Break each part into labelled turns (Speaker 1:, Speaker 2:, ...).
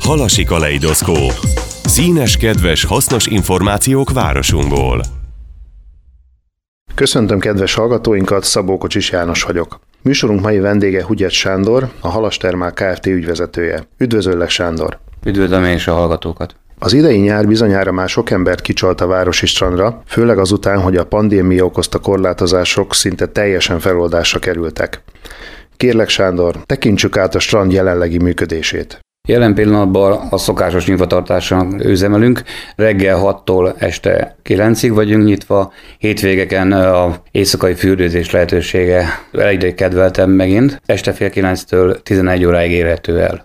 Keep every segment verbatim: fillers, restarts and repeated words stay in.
Speaker 1: Halasi kaleidoszkóp. Színes, kedves, hasznos információk városunkból.
Speaker 2: Köszöntöm kedves hallgatóinkat, Szabó Kocsis János vagyok. Műsorunk mai vendége Hugyet Sándor, a Halas Thermal Kft. Ügyvezetője. Üdvözöllek, Sándor!
Speaker 3: Üdvözlöm én is a hallgatókat!
Speaker 2: Az idei nyár bizonyára már sok embert kicsalt a városi strandra, főleg azután, hogy a pandémia okozta korlátozások szinte teljesen feloldásra kerültek. Kérlek, Sándor, tekintsük át a strand jelenlegi működését.
Speaker 3: Jelen pillanatban a szokásos nyitvatartáson üzemelünk. Reggel hattól este kilencig vagyunk nyitva. Hétvégeken a éjszakai fürdőzés lehetősége egyre kedveltem megint. Este fél kilenctől tizenegy óráig érhető el.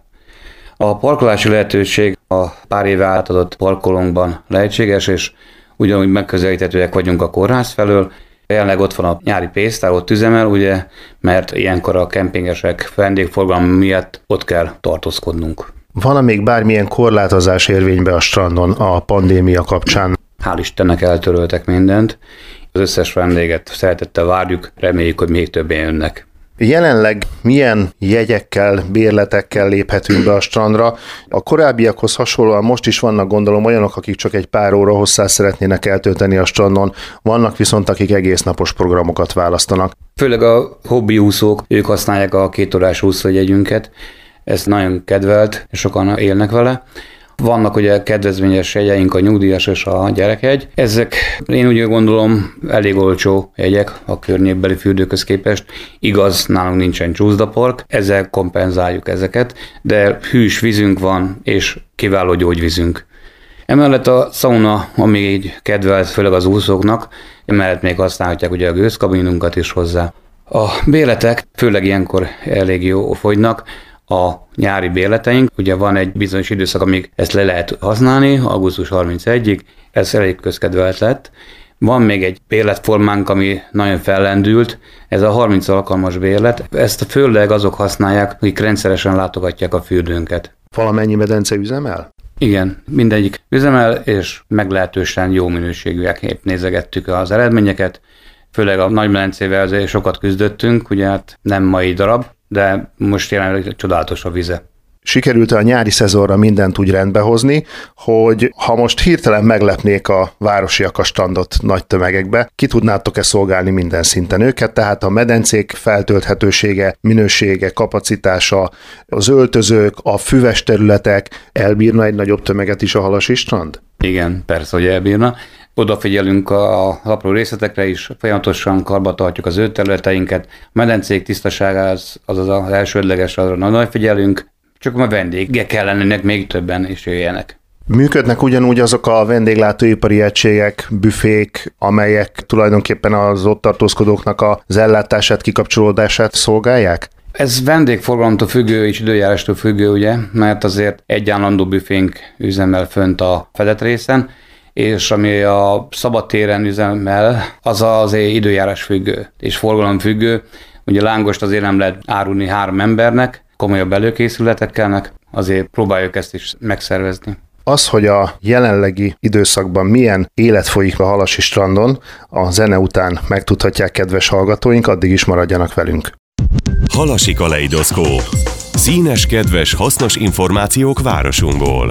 Speaker 3: A parkolási lehetőség a pár éve átadott parkolónkban lehetséges, és ugyanúgy megközelíthetőek vagyunk a kórház felől. Jelenleg ott van a nyári pénztár, ott üzemel, ugye, mert ilyenkor a kempingesek vendégforgalom miatt ott kell tartózkodnunk.
Speaker 2: Van-e még bármilyen korlátozás érvénybe a strandon a pandémia kapcsán?
Speaker 3: Hál' Istennek eltöröltek mindent. Az összes vendéget szeretettel várjuk, reméljük, hogy még többen jönnek.
Speaker 2: Jelenleg milyen jegyekkel, bérletekkel léphetünk be a strandra? A korábbiakhoz hasonlóan most is vannak, gondolom, olyanok, akik csak egy pár óra hosszá szeretnének eltölteni a strandon, vannak viszont, akik egésznapos programokat választanak.
Speaker 3: Főleg a hobbi úszók, ők használják a kétórás úszójegyünket, ez nagyon kedvelt, és sokan élnek vele. Vannak ugye kedvezményes jegyeink, a nyugdíjas és a gyerekjegy. Ezek, én úgy gondolom, elég olcsó jegyek a környékbeli fürdőköz képest. Igaz, nálunk nincsen csúszdapark, ezzel kompenzáljuk ezeket, de hűs vízünk van, és kiváló gyógyvízünk. Emellett a szauna, ami így kedvelt, főleg az úszóknak, emellett még használhatják ugye a gőzkabinunkat is hozzá. A bérletek főleg ilyenkor elég jó fogynak. A nyári bérleteink, ugye van egy bizonyos időszak, amíg ezt le lehet használni, augusztus harmincegyedikéig, ez elég közkedvelt lett. Van még egy bérletformánk, ami nagyon fellendült, ez a harminc alkalmas bérlet, ezt főleg azok használják, akik rendszeresen látogatják a fürdőnket.
Speaker 2: Valamennyi medence üzemel?
Speaker 3: Igen, mindegyik üzemel, és meglehetősen jó minőségűek. Épp nézegettük az eredményeket, főleg a Nagymedencével sokat küzdöttünk, ugye hát nem mai darab, de most jelenleg csodálatos a vize.
Speaker 2: Sikerült a nyári szezonra mindent úgy rendbe hozni, hogy ha most hirtelen meglepnék a városiak a strandot nagy tömegekbe, ki tudnátok-e szolgálni minden szinten őket, tehát a medencék feltölthetősége, minősége, kapacitása, az öltözők, a füves területek, elbírna egy nagyobb tömeget is a halasi strand?
Speaker 3: Igen, persze, hogy elbírna. Odafigyelünk az apró részletekre is, folyamatosan karba tartjuk az őterületeinket. A medencék tisztaságához, azaz az elsődleges, arra nagyon figyelünk, csak a vendégek kellenének még többen is jöjjenek.
Speaker 2: Működnek ugyanúgy azok a vendéglátóipari egységek, büfék, amelyek tulajdonképpen az ott tartózkodóknak az ellátását, kikapcsolódását szolgálják?
Speaker 3: Ez vendégforgalomtól függő és időjárástól függő, ugye, mert azért egy állandó büfénk üzemel fönt a fedett részen, és ami a szabadtéren üzemel, az azért időjárás függő és forgalom függő. Ugye lángost azért nem lehet árulni három embernek, komolyabb előkészületekkelnek, azért próbáljuk ezt is megszervezni.
Speaker 2: Az, hogy a jelenlegi időszakban milyen élet folyik a halasi strandon, a zene után megtudhatják kedves hallgatóink, addig is maradjanak velünk.
Speaker 1: Halasi kaleidoszkóp. Színes, kedves, hasznos információk városunkból.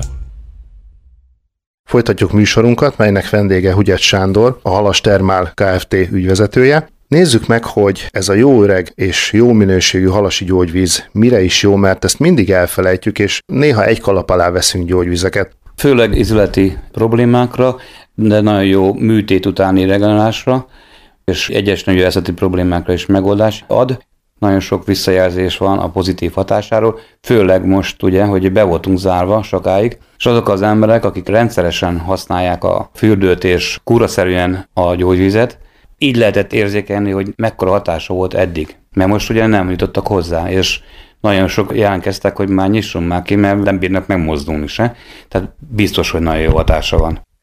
Speaker 2: Folytatjuk műsorunkat, melynek vendége Hugyet Sándor, a Halas Thermal Kft. Ügyvezetője. Nézzük meg, hogy ez a jó öreg és jó minőségű halasi gyógyvíz mire is jó, mert ezt mindig elfelejtjük, és néha egy kalap alá veszünk gyógyvizeket.
Speaker 3: Főleg izületi problémákra, de nagyon jó műtét utáni regenerálásra, és egyes nőgyógyászati problémákra is megoldás ad. Nagyon sok visszajelzés van a pozitív hatásáról, főleg most ugye, hogy be voltunk zárva sokáig, és azok az emberek, akik rendszeresen használják a fürdőt és kúraszerűen a gyógyvizet, így lehetett érzékelni, hogy mekkora hatása volt eddig, mert most ugye nem jutottak hozzá, és nagyon sok jelentkeztek, hogy már nyisson már ki, mert nem bírnak megmozdulni se, tehát biztos, hogy nagyon jó hatása van.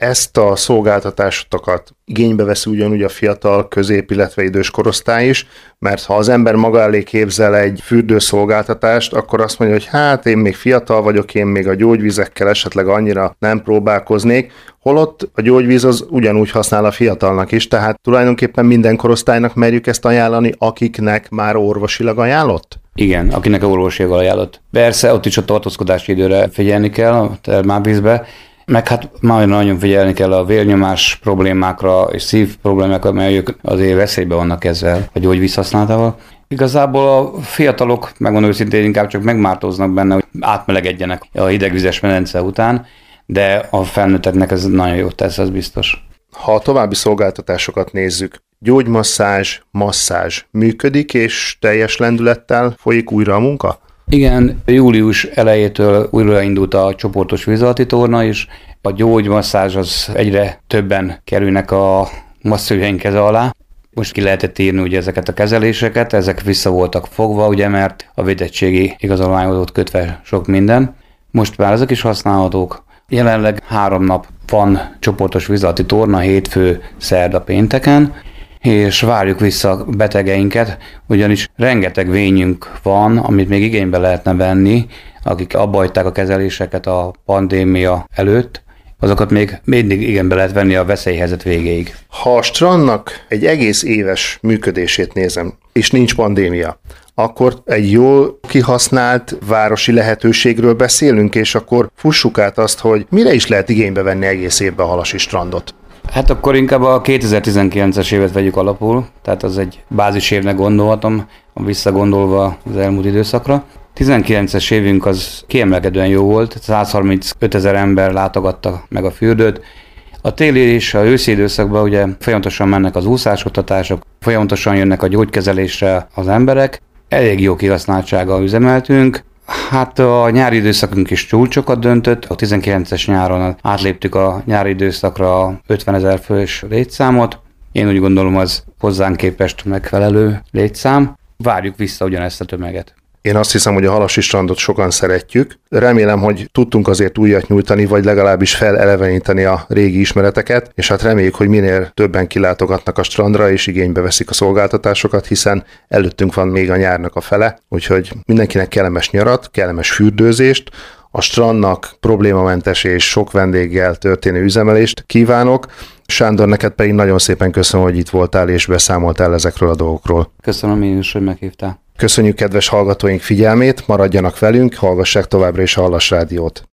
Speaker 2: ezt a szolgáltatásokat igénybe veszi ugyanúgy a fiatal, közép, illetve idős korosztály is, mert ha az ember maga elé képzel egy fürdőszolgáltatást, akkor azt mondja, hogy hát én még fiatal vagyok, én még a gyógyvizekkel esetleg annyira nem próbálkoznék, holott a gyógyvíz az ugyanúgy használ a fiatalnak is, tehát tulajdonképpen minden korosztálynak merjük ezt ajánlani, akiknek már orvosilag ajánlott?
Speaker 3: Igen, akinek orvosilag ajánlott. Persze, ott is a tartózkodási időre figyelni kell a termálvízbe, meg hát már nagyon figyelni kell a vérnyomás problémákra és szív problémákra, mert ők azért veszélyben vannak ezzel a gyógyvíz használatával. Igazából a fiatalok, megmondom őszintén, inkább csak megmártóznak benne, hogy átmelegedjenek a hidegvizes medence után, de a felnőtteknek ez nagyon jót tesz, az biztos.
Speaker 2: Ha a további szolgáltatásokat nézzük, gyógymasszázs, masszázs működik, és teljes lendülettel folyik újra a munka?
Speaker 3: Igen, július elejétől újraindult a csoportos víz alatti torna is. A gyógymasszázs az egyre többen kerülnek a masszőrjeink keze alá. Most ki lehetett írni ugye ezeket a kezeléseket, ezek vissza voltak fogva, ugye, mert a védettségi igazolványhoz volt kötve sok minden. Most már ezek is használhatók. Jelenleg három nap van csoportos víz alatti torna, hétfő, szerda, pénteken, és várjuk vissza a betegeinket, ugyanis rengeteg vényünk van, amit még igénybe lehetne venni, akik abba hagyták a kezeléseket a pandémia előtt, azokat még mindig igénybe lehet venni a veszélyhelyzet végéig.
Speaker 2: Ha a strandnak egy egész éves működését nézem, és nincs pandémia, akkor egy jól kihasznált városi lehetőségről beszélünk, és akkor fussuk át azt, hogy mire is lehet igénybe venni egész évben a Halasi strandot.
Speaker 3: Hát akkor inkább a kétezer-tizenkilences évet vegyük alapul, tehát az egy bázis évnek gondolhatom, visszagondolva az elmúlt időszakra. tizenkilences évünk az kiemelkedően jó volt, száz harmincöt ezer ember látogatta meg a fürdőt. A téli és a őszi időszakban ugye folyamatosan mennek az úszásoktatások, folyamatosan jönnek a gyógykezelésre az emberek, elég jó kihasználtsággal üzemeltünk. Hát a nyári időszakunk is csúcsokat döntött, a tizenkilences nyáron átléptük a nyári időszakra ötven ezer fős létszámot. Én úgy gondolom, az hozzánk képest megfelelő létszám. Várjuk vissza ugyanezt a tömeget.
Speaker 2: Én azt hiszem, hogy a Halasi strandot sokan szeretjük. Remélem, hogy tudtunk azért újat nyújtani, vagy legalábbis feleleveníteni a régi ismereteket, és hát reméljük, hogy minél többen kilátogatnak a strandra, és igénybe veszik a szolgáltatásokat, hiszen előttünk van még a nyárnak a fele, úgyhogy mindenkinek kellemes nyarat, kellemes fürdőzést, a strandnak problémamentes és sok vendéggel történő üzemelést kívánok. Sándor, neked pedig nagyon szépen köszönöm, hogy itt voltál és beszámoltál ezekről a dolgokról.
Speaker 3: Köszönöm én is, hogy meghívtál.
Speaker 2: Köszönjük kedves hallgatóink figyelmét, maradjanak velünk, hallgassák továbbra is a Hallas Rádiót.